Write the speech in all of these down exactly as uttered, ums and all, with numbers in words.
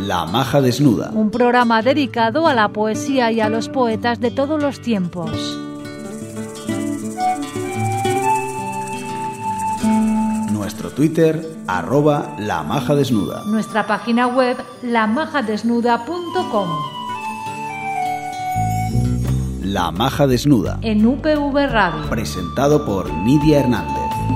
La Maja Desnuda. Un programa dedicado a la poesía y a los poetas de todos los tiempos. Nuestro Twitter, arroba La Maja Desnuda. Nuestra página web, la maja desnuda punto com. La Maja Desnuda. En U P V Radio. Presentado por Nidia Hernández.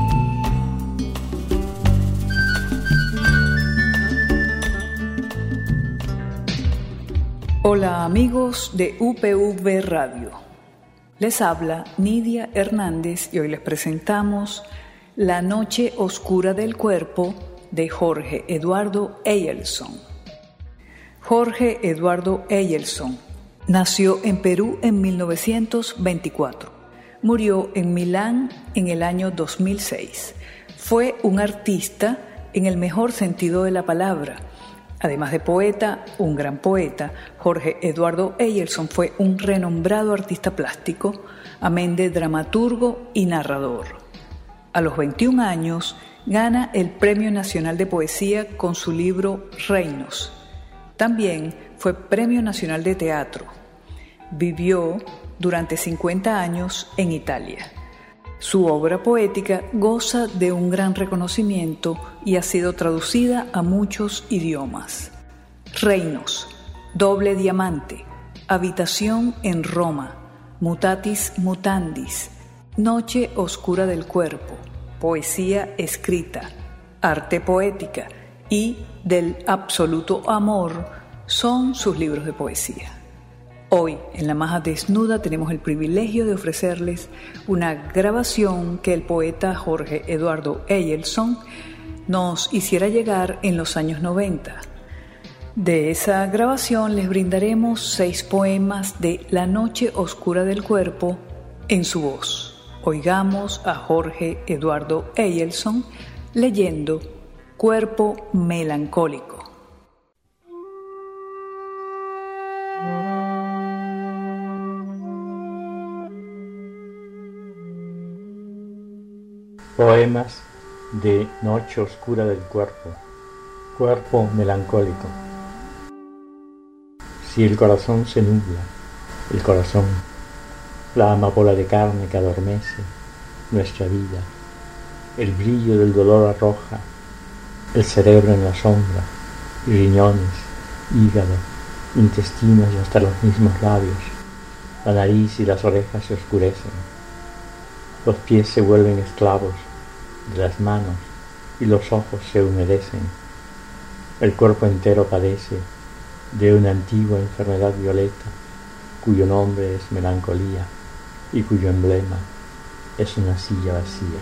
Hola amigos de U P V Radio. Les habla Nidia Hernández y hoy les presentamos La noche oscura del cuerpo de Jorge Eduardo Eyelson. Jorge Eduardo Eyelson nació en Perú en mil novecientos veinticuatro. Murió en Milán en el año dos mil seis. Fue un artista en el mejor sentido de la palabra. Además de poeta, un gran poeta, Jorge Eduardo Eyelson fue un renombrado artista plástico, amén de dramaturgo y narrador. A los veintiún años gana el Premio Nacional de Poesía con su libro Reinos. También fue Premio Nacional de Teatro. Vivió durante cincuenta años en Italia. Su obra poética goza de un gran reconocimiento y ha sido traducida a muchos idiomas. Reinos, Doble Diamante, Habitación en Roma, Mutatis Mutandis, Noche Oscura del Cuerpo, Poesía Escrita, Arte Poética y Del Absoluto Amor son sus libros de poesía. Hoy, en La Maja Desnuda, tenemos el privilegio de ofrecerles una grabación que el poeta Jorge Eduardo Eyelson nos hiciera llegar en los años noventa. De esa grabación les brindaremos seis poemas de La noche oscura del cuerpo en su voz. Oigamos a Jorge Eduardo Eyelson leyendo Cuerpo Melancólico. Poemas de Noche Oscura del Cuerpo, Cuerpo Melancólico. Si el corazón se nubla, el corazón, la amapola de carne que adormece nuestra vida, el brillo del dolor arroja, el cerebro en la sombra, y riñones, hígado, intestinos y hasta los mismos labios, la nariz y las orejas se oscurecen, los pies se vuelven esclavos de las manos y los ojos se humedecen. El cuerpo entero padece de una antigua enfermedad violeta cuyo nombre es melancolía y cuyo emblema es una silla vacía.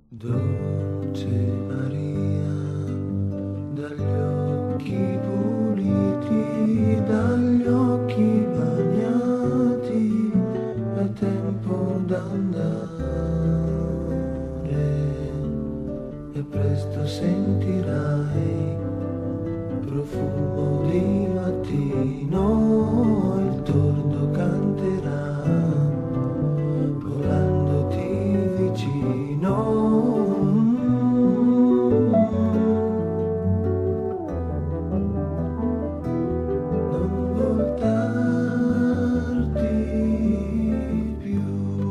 Dolce Maria, dagli occhi puri che presto sentirai profumo di mattino, il tordo canterà volandoti vicino. Non voltarti più,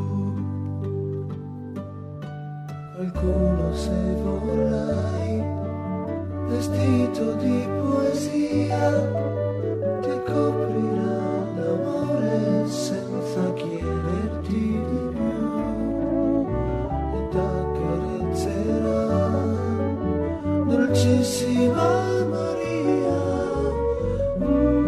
qualcuno se vorrai, vestito di poesia, ti coprirà d'amore senza chiederti di più e t'accarezzerà, dolcissima Maria. Mm.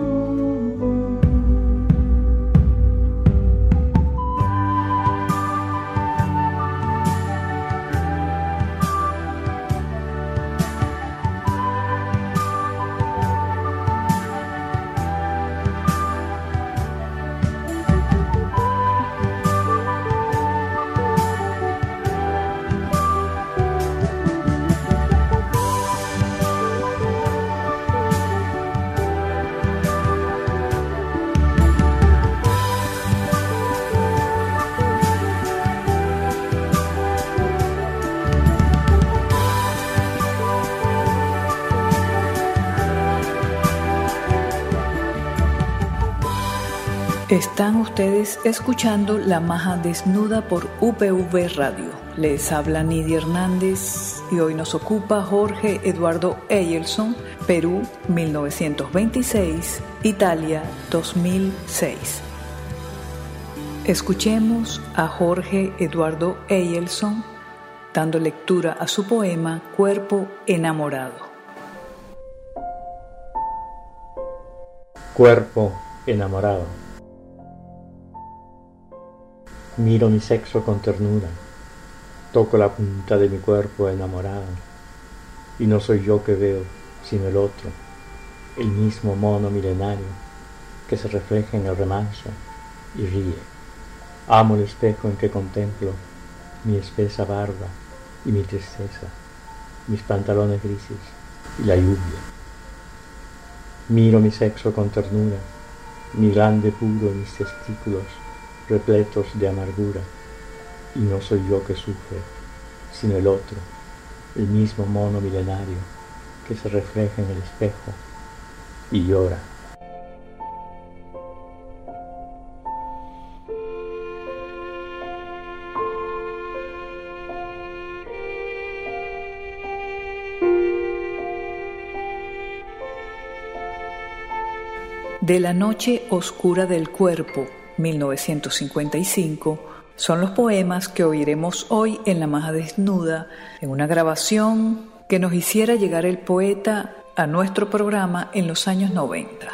Están ustedes escuchando La Maja Desnuda por U P V Radio. Les habla Nidia Hernández y hoy nos ocupa Jorge Eduardo Eyelson, Perú mil novecientos veintiséis, Italia dos mil seis. Escuchemos a Jorge Eduardo Eyelson dando lectura a su poema Cuerpo enamorado. Cuerpo enamorado. Miro mi sexo con ternura, toco la punta de mi cuerpo enamorado, y no soy yo que veo, sino el otro, el mismo mono milenario que se refleja en el remanso y ríe. Amo el espejo en que contemplo mi espesa barba y mi tristeza, mis pantalones grises y la lluvia. Miro mi sexo con ternura, mi glande puro y mis testículos repletos de amargura, y no soy yo que sufre, sino el otro, el mismo mono milenario que se refleja en el espejo y llora. De la noche oscura del cuerpo, mil novecientos cincuenta y cinco, son los poemas que oiremos hoy en La Maja Desnuda, en una grabación que nos hiciera llegar el poeta a nuestro programa en los años noventa.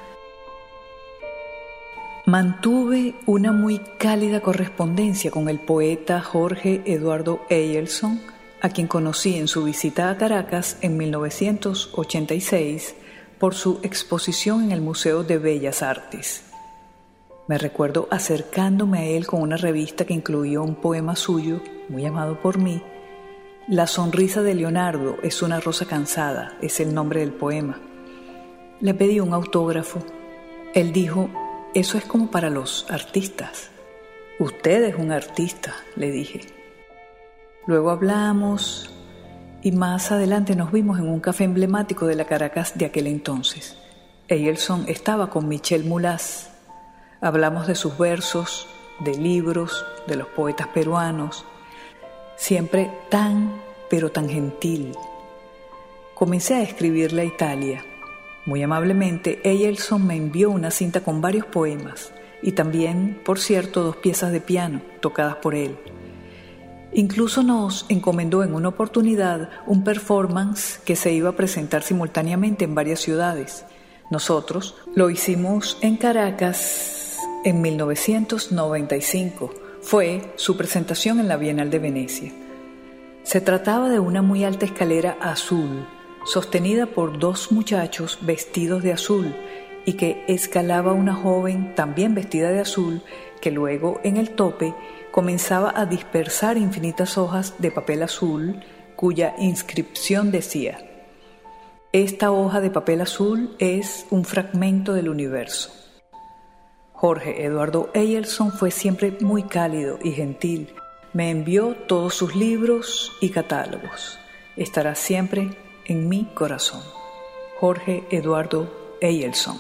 Mantuve una muy cálida correspondencia con el poeta Jorge Eduardo Eyelson, a quien conocí en su visita a Caracas en mil novecientos ochenta y seis por su exposición en el Museo de Bellas Artes. Me recuerdo acercándome a él con una revista que incluía un poema suyo, muy amado por mí. La sonrisa de Leonardo es una rosa cansada, es el nombre del poema. Le pedí un autógrafo. Él dijo, eso es como para los artistas. Usted es un artista, le dije. Luego hablamos y más adelante nos vimos en un café emblemático de la Caracas de aquel entonces. Eyelson estaba con Michel Mulas. Hablamos de sus versos, de libros, de los poetas peruanos, siempre tan, pero tan gentil. Comencé a escribirle a Italia. Muy amablemente, Eyelson me envió una cinta con varios poemas y también, por cierto, dos piezas de piano tocadas por él. Incluso nos encomendó en una oportunidad un performance que se iba a presentar simultáneamente en varias ciudades. Nosotros lo hicimos en Caracas en mil novecientos noventa y cinco. Fue su presentación en la Bienal de Venecia. Se trataba de una muy alta escalera azul, sostenida por dos muchachos vestidos de azul y que escalaba una joven también vestida de azul que luego en el tope comenzaba a dispersar infinitas hojas de papel azul cuya inscripción decía: esta hoja de papel azul es un fragmento del universo. Jorge Eduardo Eyelson fue siempre muy cálido y gentil. Me envió todos sus libros y catálogos. Estará siempre en mi corazón. Jorge Eduardo Eyelson.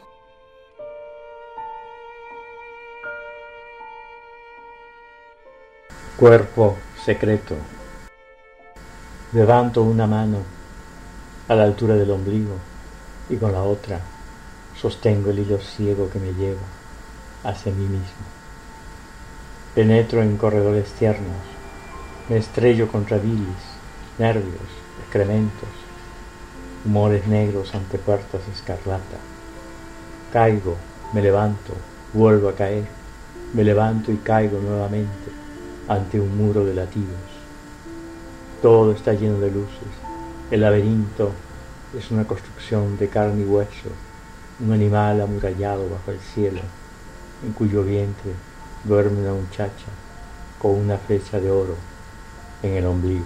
Cuerpo secreto. Levanto una mano a la altura del ombligo y con la otra sostengo el hilo ciego que me lleva hacia mí mismo. Penetro en corredores tiernos, me estrello contra bilis, nervios, excrementos, humores negros ante puertas escarlata. Caigo, me levanto, vuelvo a caer, me levanto y caigo nuevamente ante un muro de latidos. Todo está lleno de luces. El laberinto es una construcción de carne y hueso, un animal amurallado bajo el cielo, en cuyo vientre duerme una muchacha con una flecha de oro en el ombligo.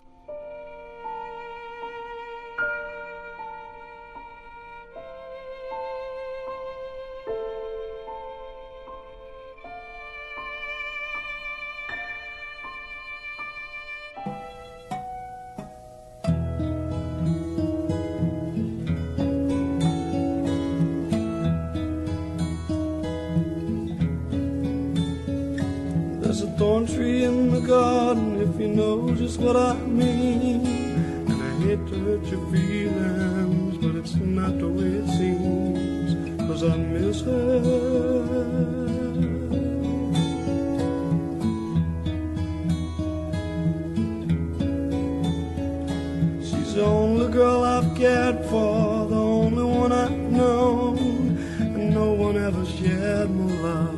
There's a thorn tree in the garden, if you know just what I mean. And I hate to hurt your feelings, but it's not the way it seems, 'cause I miss her. She's the only girl I've cared for, the only one I've known, and no one ever shared my love.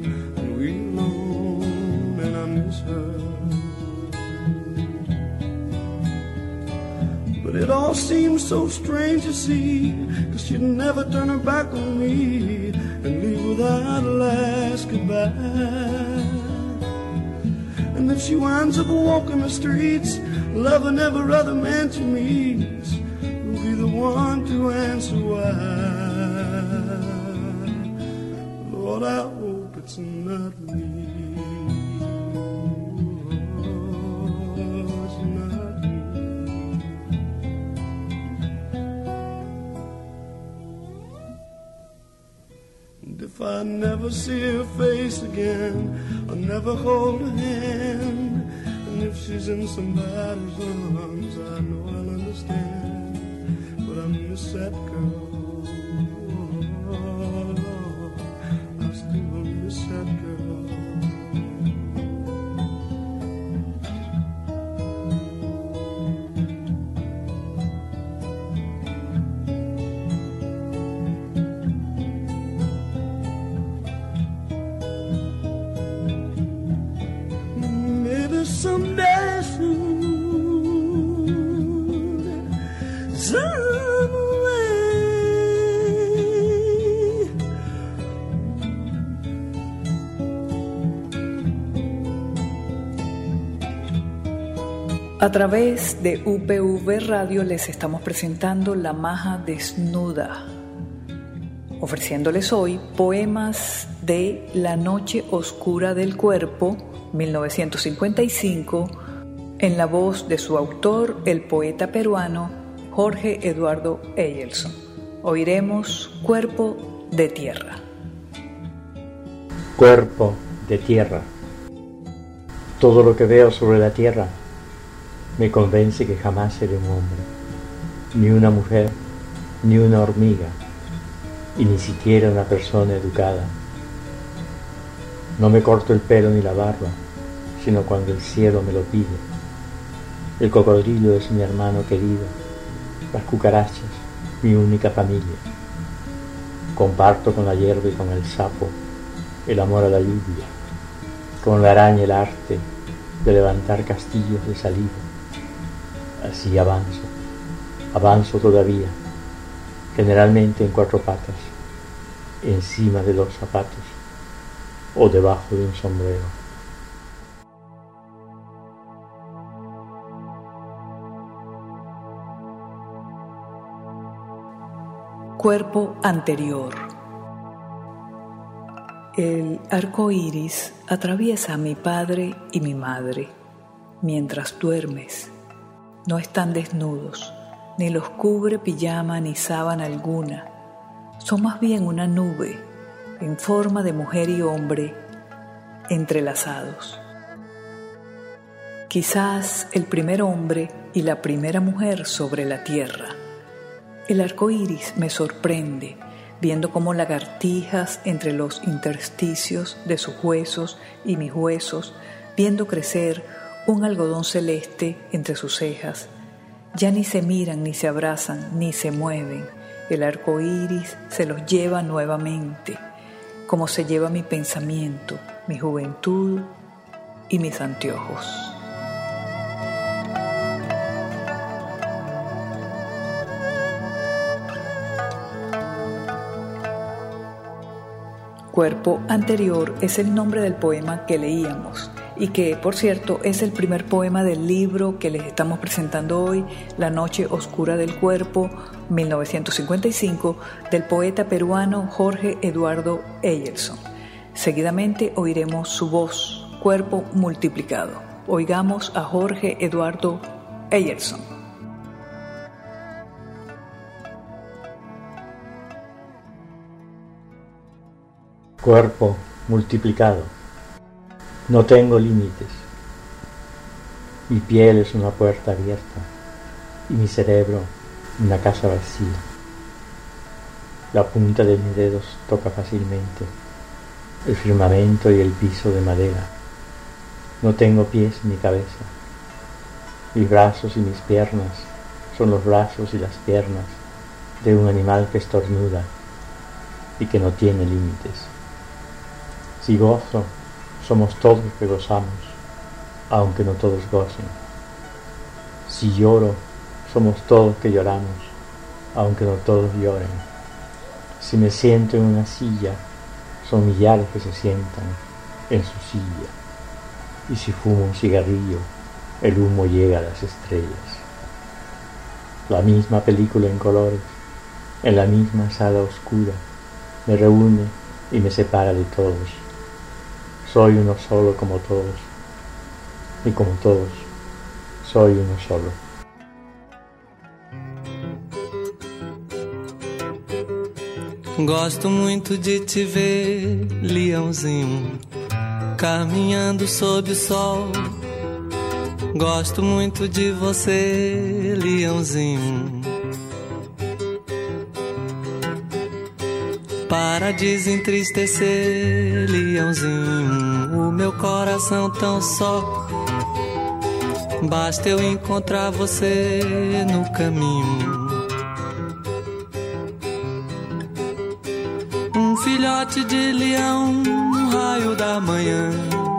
But it all seems so strange to see, 'cause she'd never turn her back on me and leave without a last goodbye. And if she winds up walking the streets, loving every other man she meets, who'll be the one to answer why? Lord, I hope it's not me. If I never see her face again, I'll never hold her hand. And if she's in somebody's arms, I know I'll understand. But I miss that girl, I still miss that girl. Someday soon, some way. A través de U P V Radio les estamos presentando La Maja Desnuda, ofreciéndoles hoy poemas de La Noche Oscura del Cuerpo, mil novecientos cincuenta y cinco, en la voz de su autor, el poeta peruano Jorge Eduardo Eyelson. Oiremos Cuerpo de Tierra. Cuerpo de tierra. Todo lo que veo sobre la tierra me convence que jamás seré un hombre, ni una mujer, ni una hormiga, y ni siquiera una persona educada. No me corto el pelo ni la barba, sino cuando el cielo me lo pide. El cocodrilo es mi hermano querido, las cucarachas mi única familia. Comparto con la hierba y con el sapo el amor a la lluvia, con la araña el arte de levantar castillos de saliva. Así avanzo, avanzo todavía, generalmente en cuatro patas, encima de los zapatos o debajo de un sombrero. Cuerpo anterior. El arco iris atraviesa a mi padre y mi madre. Mientras duermes, no están desnudos, ni los cubre pijama ni sábana alguna. Son más bien una nube en forma de mujer y hombre entrelazados. Quizás el primer hombre y la primera mujer sobre la tierra. El arco iris me sorprende, viendo cómo lagartijas entre los intersticios de sus huesos y mis huesos, viendo crecer un algodón celeste entre sus cejas. Ya ni se miran, ni se abrazan, ni se mueven. El arco iris se los lleva nuevamente, como se lleva mi pensamiento, mi juventud y mis anteojos. Cuerpo anterior es el nombre del poema que leíamos y que, por cierto, es el primer poema del libro que les estamos presentando hoy, La noche oscura del cuerpo, mil novecientos cincuenta y cinco, del poeta peruano Jorge Eduardo Eyerson. Seguidamente oiremos su voz, Cuerpo multiplicado. Oigamos a Jorge Eduardo Eyerson. Cuerpo multiplicado. No tengo límites. Mi piel es una puerta abierta y mi cerebro una casa vacía. La punta de mis dedos toca fácilmente el firmamento y el piso de madera. No tengo pies ni cabeza. Mis brazos y mis piernas son los brazos y las piernas de un animal que estornuda y que no tiene límites. Si gozo, somos todos que gozamos, aunque no todos gocen. Si lloro, somos todos que lloramos, aunque no todos lloren. Si me siento en una silla, son millares que se sientan en su silla. Y si fumo un cigarrillo, el humo llega a las estrellas. La misma película en colores, en la misma sala oscura, me reúne y me separa de todos. Soy uno solo como todos, y como todos, soy uno solo. Gosto muito de te ver, leãozinho, caminhando sob o sol. Gosto muito de você, leãozinho, para desentristecer, leãozinho, o meu coração tão só. Basta eu encontrar você no caminho. Um filhote de leão, um raio da manhã,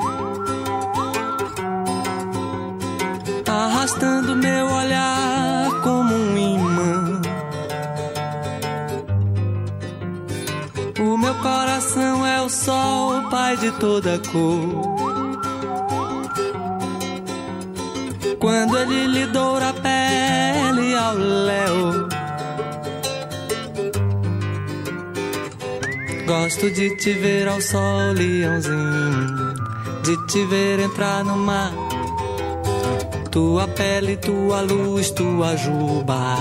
arrastando meu olhar como um imã. O meu coração é o sol, pai de toda cor. Quando ele lhe doura a pele ao léu, gosto de te ver ao sol, leãozinho, de te ver entrar no mar. Tua pele, tua luz, tua juba.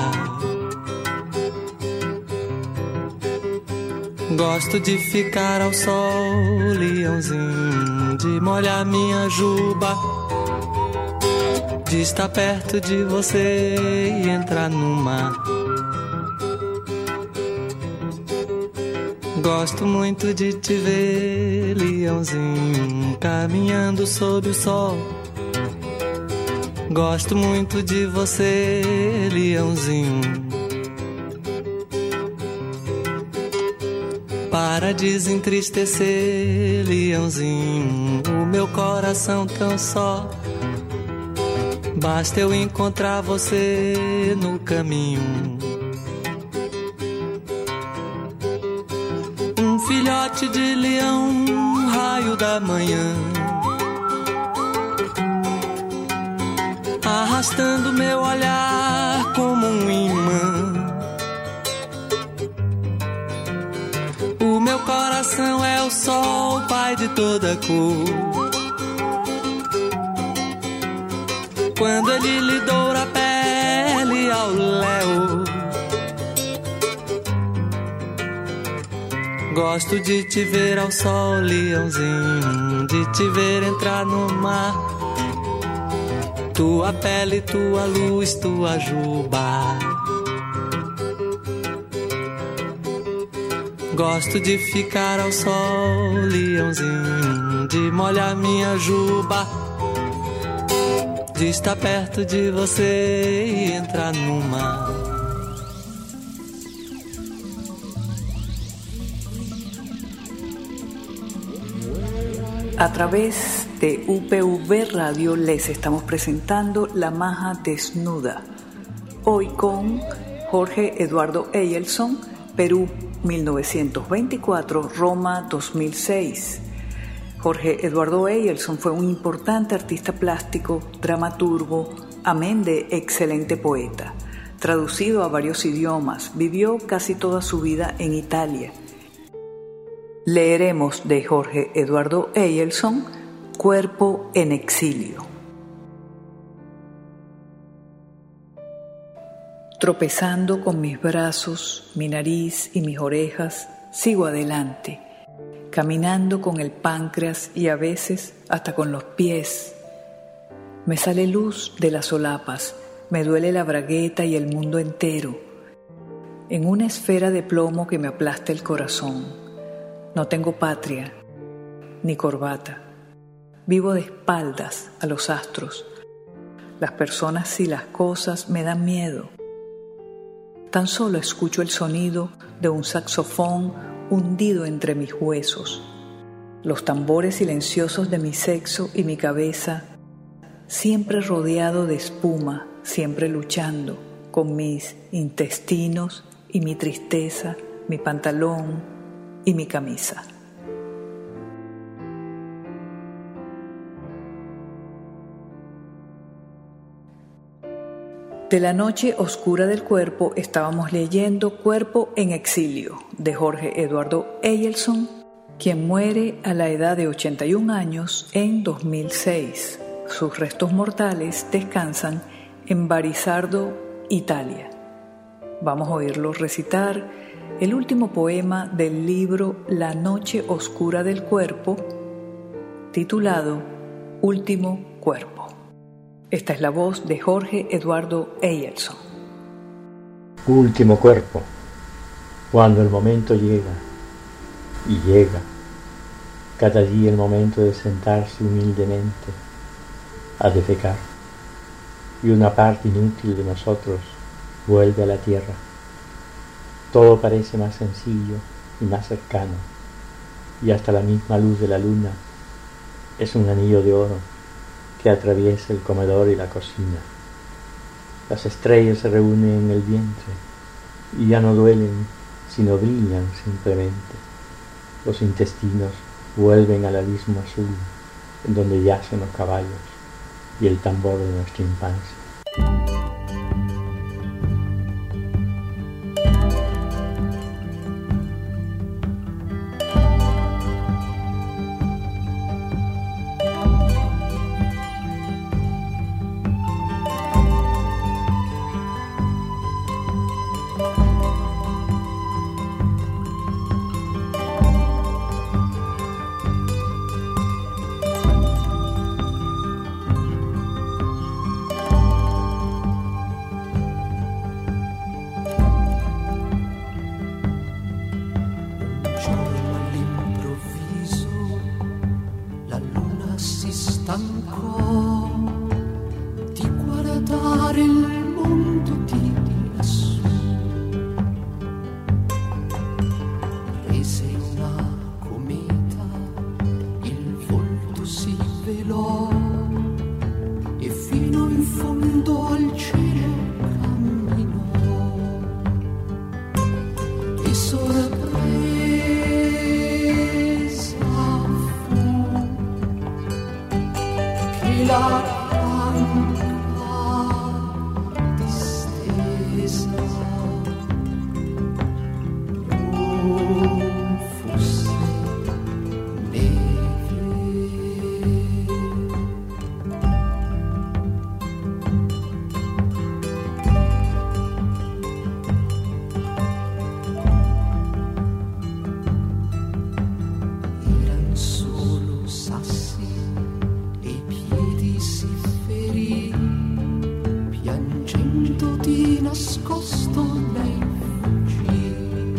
Gosto de ficar ao sol, leãozinho, de molhar minha juba, de estar perto de você e entrar no mar. Gosto muito de te ver, leãozinho, caminhando sob o sol. Gosto muito de você, leãozinho, para desentristecer, leãozinho, o meu coração tão só. Basta eu encontrar você no caminho. Um filhote de leão, um raio da manhã, arrastando meu olhar como um imã. o sol, pai de toda cor. Quando ele lhe doura a pele ao léu, gosto de te ver ao sol, leãozinho, de te ver entrar no mar. Tua pele, tua luz, tua juba. Gosto de ficar ao sol, leãozinho, de molhar minha juba, de estar perto de você e entrar no mar. A través de U P V Radio les estamos presentando La Maja Desnuda, hoy con Jorge Eduardo Eyelson, Perú mil novecientos veinticuatro, Roma dos mil seis. Jorge Eduardo Eyelson fue un importante artista plástico, dramaturgo, amén de excelente poeta. Traducido a varios idiomas, vivió casi toda su vida en Italia. Leeremos de Jorge Eduardo Eyelson, Cuerpo en exilio. Tropezando con mis brazos, mi nariz y mis orejas, sigo adelante, caminando con el páncreas y a veces hasta con los pies. Me sale luz de las solapas, me duele la bragueta y el mundo entero, en una esfera de plomo que me aplasta el corazón. No tengo patria, ni corbata. Vivo de espaldas a los astros. Las personas y las cosas me dan miedo. Tan solo escucho el sonido de un saxofón hundido entre mis huesos, los tambores silenciosos de mi sexo y mi cabeza, siempre rodeado de espuma, siempre luchando con mis intestinos y mi tristeza, mi pantalón y mi camisa. De la noche oscura del cuerpo estábamos leyendo Cuerpo en exilio de Jorge Eduardo Eyelson, quien muere a la edad de ochenta y un años en dos mil seis. Sus restos mortales descansan en Barisardo, Italia. Vamos a oírlo recitar el último poema del libro La noche oscura del cuerpo, titulado Último cuerpo. Esta es la voz de Jorge Eduardo Eyelson. Último cuerpo, cuando el momento llega, y llega, cada día el momento de sentarse humildemente a defecar, y una parte inútil de nosotros vuelve a la tierra. Todo parece más sencillo y más cercano, y hasta la misma luz de la luna es un anillo de oro que atraviesa el comedor y la cocina. Las estrellas se reúnen en el vientre y ya no duelen, sino brillan simplemente. Los intestinos vuelven al abismo azul, en donde yacen los caballos y el tambor de nuestra infancia. momento di nascosto lei fuggì.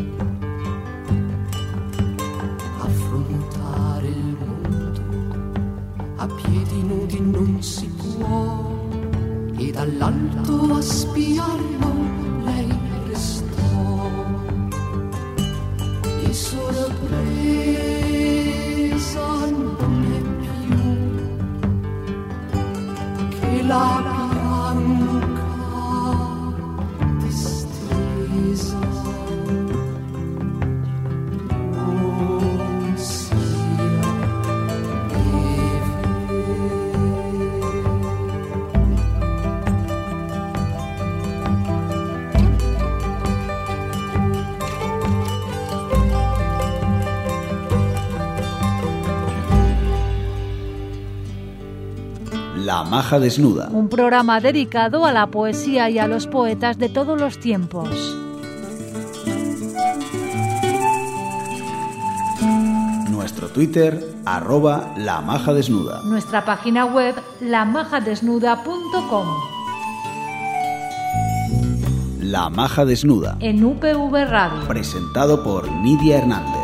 Affrontare il mondo a piedi nudi non si può, e dall'alto a spiarlo lei restò. E sorpresa non è più che la La Maja Desnuda. Un programa dedicado a la poesía y a los poetas de todos los tiempos. Nuestro Twitter, arroba La Maja Desnuda. Nuestra página web, la maja desnuda punto com. La Maja Desnuda. En U P V Radio. Presentado por Nidia Hernández.